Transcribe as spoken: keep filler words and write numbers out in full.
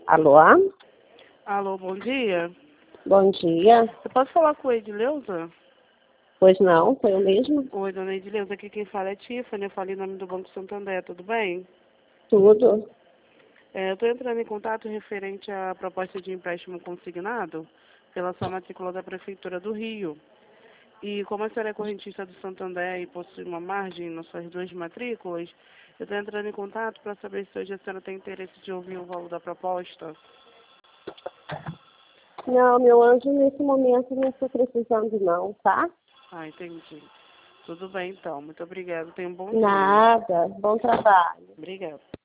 Alô? Alô, bom dia. Bom dia. Eu posso falar com a Edileuza? Pois não, foi eu mesmo? Oi, dona Edileuza, aqui quem fala é Tiffany, eu falei em nome do Banco Santander, tudo bem? Tudo. É, eu estou entrando em contato referente à proposta de empréstimo consignado pela sua matrícula da Prefeitura do Rio. E como a senhora é correntista do Santander e possui uma margem nas suas duas matrículas, eu estou entrando em contato para saber se hoje a senhora tem interesse de ouvir o valor da proposta. Não, meu anjo, nesse momento não estou precisando não, tá? Ah, entendi. Tudo bem, então. Muito obrigada. Tenha um bom dia. Nada. Bom trabalho. Obrigada.